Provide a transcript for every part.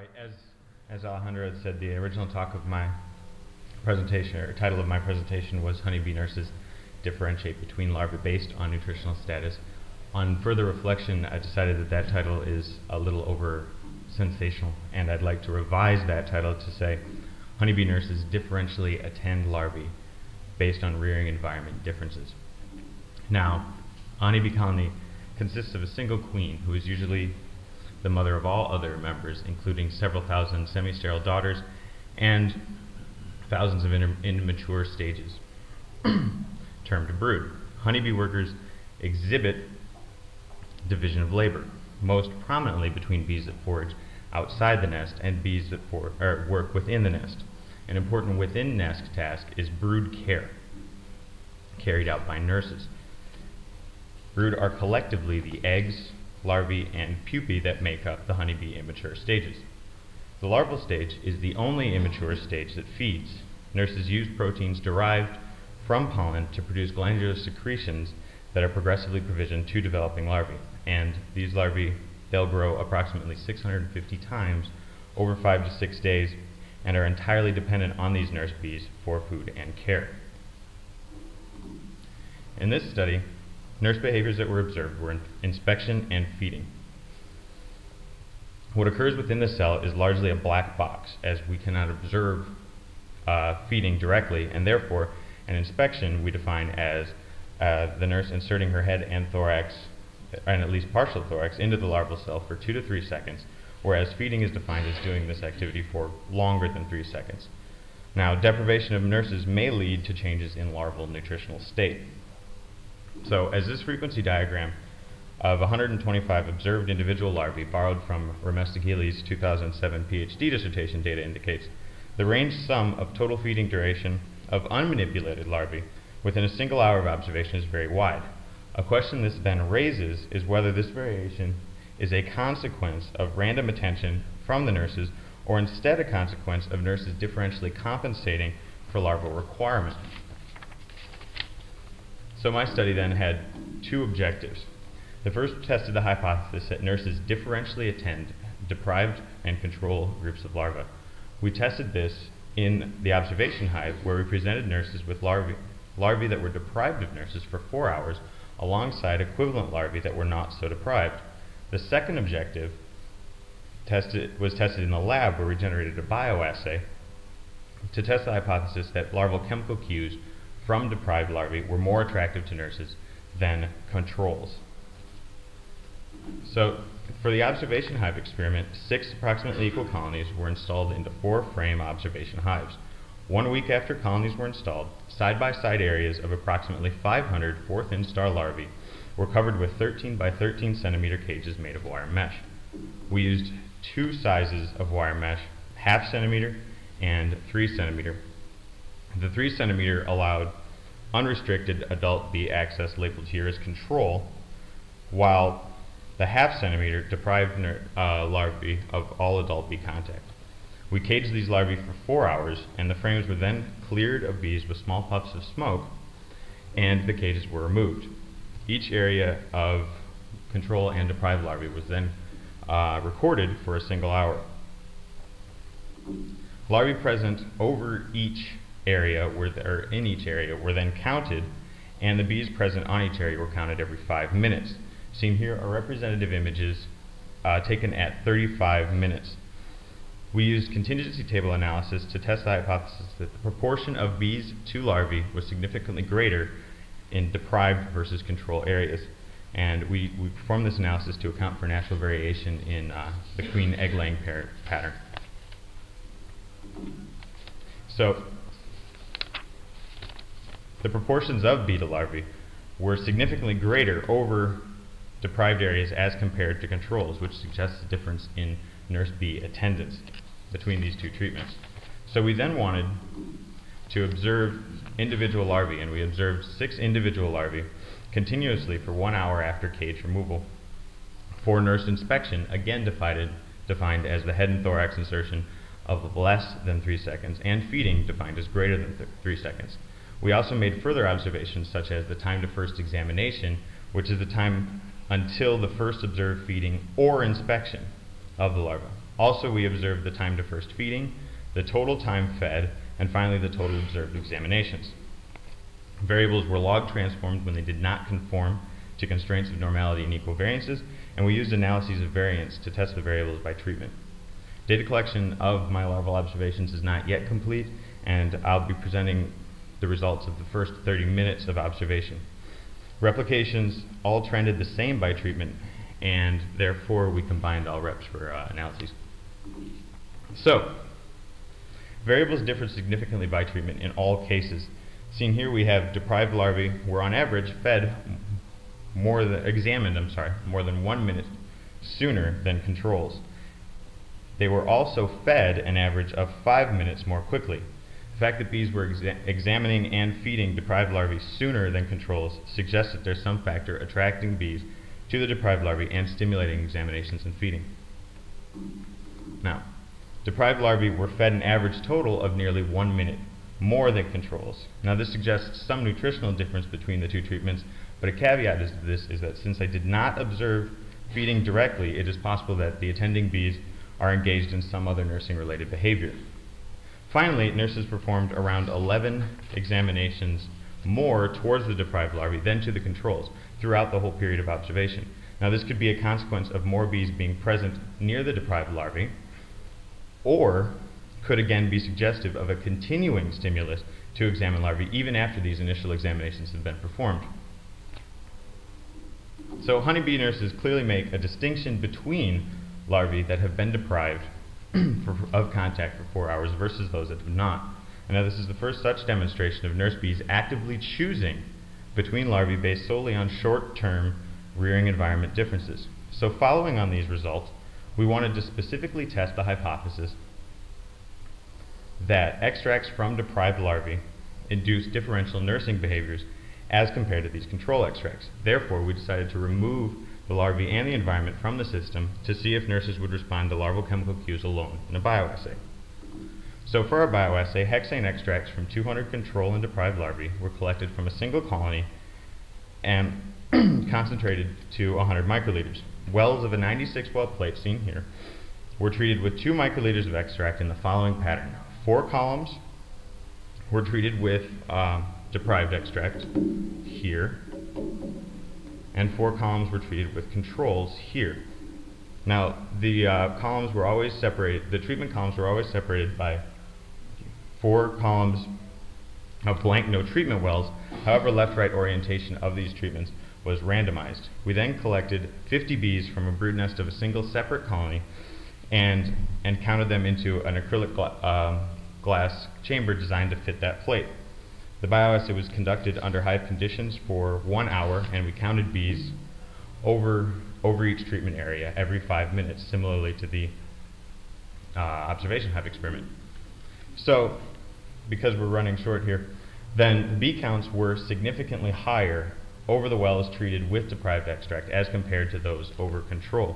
right, as Alejandro had said, the original talk of my presentation, or title of my presentation, was Honeybee Nurses Differentiate Between Larvae Based on Nutritional Status. On further reflection, I decided that that title is a little over sensational, and I'd like to revise that title to say Honeybee Nurses Differentially Attend Larvae Based on Rearing Environment Differences. Now, a honeybee colony consists of a single queen who is usually the mother of all other members, including several thousand semi-sterile daughters and thousands of immature stages, termed brood. Honeybee workers exhibit division of labor, most prominently between bees that forage outside the nest and bees that work within the nest. An important within-nest task is brood care, carried out by nurses. Brood are collectively the eggs, larvae, and pupae that make up the honeybee immature stages. The larval stage is the only immature stage that feeds. Nurses use proteins derived from pollen to produce glandular secretions that are progressively provisioned to developing larvae. And these larvae, they'll grow approximately 650 times over 5 to 6 days and are entirely dependent on these nurse bees for food and care. In this study, nurse behaviors that were observed were inspection and feeding. What occurs within the cell is largely a black box, as we cannot observe feeding directly, and therefore an inspection we define as the nurse inserting her head and thorax, and at least partial thorax, into the larval cell for 2 to 3 seconds, whereas feeding is defined as doing this activity for longer than 3 seconds. Now, deprivation of nurses may lead to changes in larval nutritional state. So, as this frequency diagram of 125 observed individual larvae borrowed from Ramestakeli's 2007 PhD dissertation data indicates, the range sum of total feeding duration of unmanipulated larvae within a single hour of observation is very wide. A question this then raises is whether this variation is a consequence of random attention from the nurses, or instead a consequence of nurses differentially compensating for larval requirement. So my study then had 2 objectives. The first tested the hypothesis that nurses differentially attend deprived and control groups of larvae. We tested this in the observation hive, where we presented nurses with larvae that were deprived of nurses for 4 hours alongside equivalent larvae that were not so deprived. The second objective was tested in the lab, where we generated a bioassay to test the hypothesis that larval chemical cues from deprived larvae were more attractive to nurses than controls. So, for the observation hive experiment, 6 approximately equal colonies were installed into 4-frame observation hives. 1 week after colonies were installed, side-by-side areas of approximately 500 4th instar larvae were covered with 13 by 13 centimeter cages made of wire mesh. We used 2 sizes of wire mesh, 0.5 centimeter and 3 centimeter. The 3 centimeter allowed unrestricted adult bee access labeled here as control, while the 0.5 centimeter deprived larvae of all adult bee contact. We caged these larvae for 4 hours, and the frames were then cleared of bees with small puffs of smoke, and the cages were removed. Each area of control and deprived larvae was then recorded for a single hour. Larvae present over each area in each area were then counted, and the bees present on each area were counted every 5 minutes. Seen here are representative images taken at 35 minutes. We used contingency table analysis to test the hypothesis that the proportion of bees to larvae was significantly greater in deprived versus control areas. And we performed this analysis to account for natural variation in the queen egg-laying pattern. So, the proportions of bee to larvae were significantly greater over deprived areas as compared to controls, which suggests a difference in nurse bee attendance between these 2 treatments. So we then wanted to observe individual larvae, and we observed 6 individual larvae continuously for 1 hour after cage removal. For nurse inspection, again defined as the head and thorax insertion of less than 3 seconds, and feeding defined as greater than 3 seconds. We also made further observations, such as the time to first examination, which is the time until the first observed feeding or inspection of the larva. Also, we observed the time to first feeding, the total time fed, and finally the total observed examinations. Variables were log transformed when they did not conform to constraints of normality and equal variances, and we used analyses of variance to test the variables by treatment. Data collection of my larval observations is not yet complete, and I'll be presenting the results of the first 30 minutes of observation. Replications all trended the same by treatment, and therefore we combined all reps for analyses. So, variables differ significantly by treatment in all cases. Seen here, we have deprived larvae were on average fed examined more than 1 minute sooner than controls. They were also fed an average of 5 minutes more quickly. The fact that bees were examining and feeding deprived larvae sooner than controls suggests that there's some factor attracting bees to the deprived larvae and stimulating examinations and feeding. Now, deprived larvae were fed an average total of nearly 1 minute more than controls. Now, this suggests some nutritional difference between the two treatments, but a caveat to this is that since I did not observe feeding directly, it is possible that the attending bees are engaged in some other nursing-related behavior. Finally, nurses performed around 11 examinations more towards the deprived larvae than to the controls throughout the whole period of observation. Now, this could be a consequence of more bees being present near the deprived larvae, or could again be suggestive of a continuing stimulus to examine larvae even after these initial examinations have been performed. So honeybee nurses clearly make a distinction between larvae that have been deprived of contact for 4 hours versus those that have not. And now this is the first such demonstration of nurse bees actively choosing between larvae based solely on short-term rearing environment differences. So following on these results, we wanted to specifically test the hypothesis that extracts from deprived larvae induce differential nursing behaviors as compared to these control extracts. Therefore, we decided to remove the larvae and the environment from the system to see if nurses would respond to larval chemical cues alone in a bioassay. So for our bioassay, hexane extracts from 200 control and deprived larvae were collected from a single colony and concentrated to 100 microliters. Wells of a 96 well plate, seen here, were treated with 2 microliters of extract in the following pattern. 4 columns were treated with deprived extract here, and 4 columns were treated with controls here. Now, the columns were always separated, the treatment columns were always separated by 4 columns of blank no treatment wells. However, left-right orientation of these treatments was randomized. We then collected 50 bees from a brood nest of a single separate colony and counted them into an acrylic glass chamber designed to fit that plate. The bioassay was conducted under hive conditions for 1 hour, and we counted bees over each treatment area every 5 minutes, similarly to the observation hive experiment. So, because we're running short here, then bee counts were significantly higher over the wells treated with deprived extract as compared to those over control,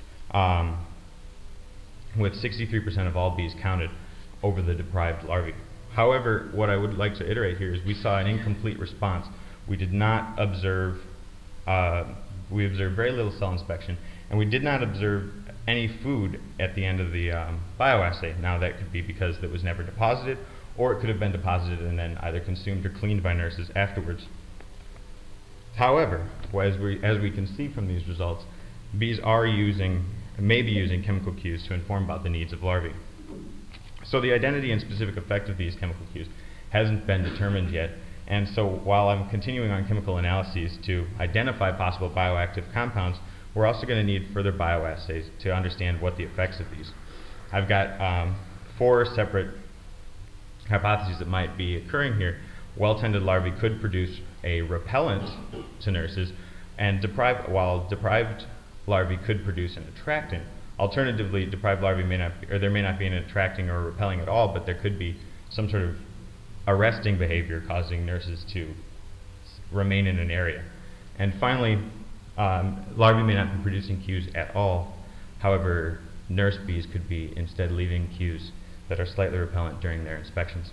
with 63% of all bees counted over the deprived larvae. However, what I would like to iterate here is we saw an incomplete response. We did not observe, we observed very little cell inspection, and we did not observe any food at the end of the bioassay. Now that could be because it was never deposited, or it could have been deposited and then either consumed or cleaned by nurses afterwards. However, as we can see from these results, bees are may be using chemical cues to inform about the needs of larvae. So the identity and specific effect of these chemical cues hasn't been determined yet, and so while I'm continuing on chemical analyses to identify possible bioactive compounds, we're also going to need further bioassays to understand what the effects of these. I've got 4 separate hypotheses that might be occurring here. Well-tended larvae could produce a repellent to nurses, and while deprived larvae could produce an attractant. Alternatively, deprived larvae may not be, or there may not be an attracting or repelling at all, but there could be some sort of arresting behavior causing nurses to remain in an area. And finally, larvae may not be producing cues at all. However, nurse bees could be instead leaving cues that are slightly repellent during their inspections.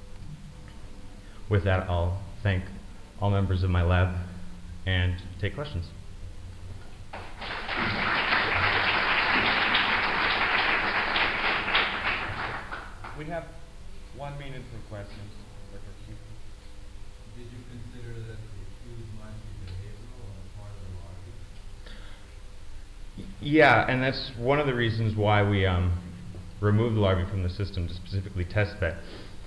With that, I'll thank all members of my lab and take questions. have 1 minute for questions. Did you consider that the cues might be behavioral on the part of the larvae? Yeah, and that's one of the reasons why we removed the larvae from the system to specifically test that.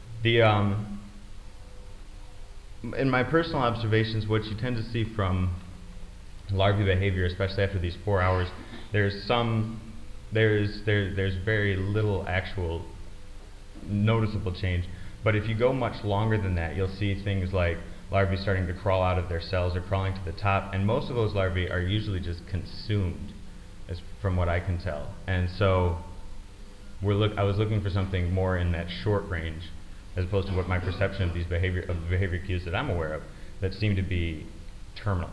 In my personal observations, what you tend to see from larvae behavior, especially after these 4 hours, there's very little actual noticeable change. But if you go much longer than that, you'll see things like larvae starting to crawl out of their cells or crawling to the top, and most of those larvae are usually just consumed, from what I can tell. And so I was looking for something more in that short range, as opposed to what my perception of these behavior cues that I'm aware of that seem to be terminal.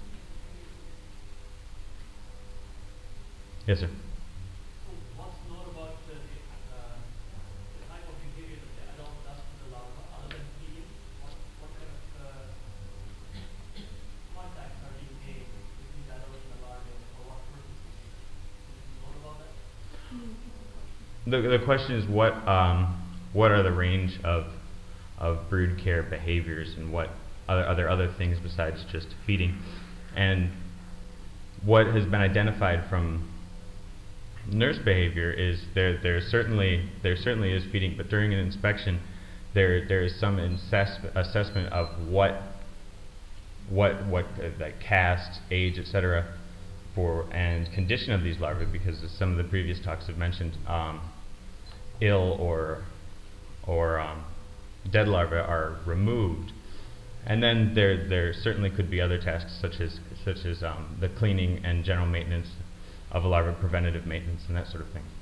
Yes, sir. What's known about the type of behavior that the adult does to the larva other than feeding? What kind of contacts are being made between the adult and the larva, or what purposes? Is it known about that? The question is what are the range of brood care behaviors, and what are there other things besides just feeding? And what has been identified from nurse behavior is there certainly is feeding, but during an inspection there is some assessment of what like caste, age, etc. and condition of these larvae, because as some of the previous talks have mentioned, ill or dead larvae are removed. And then there certainly could be other tasks such as the cleaning and general maintenance of a larva, preventative maintenance and that sort of thing.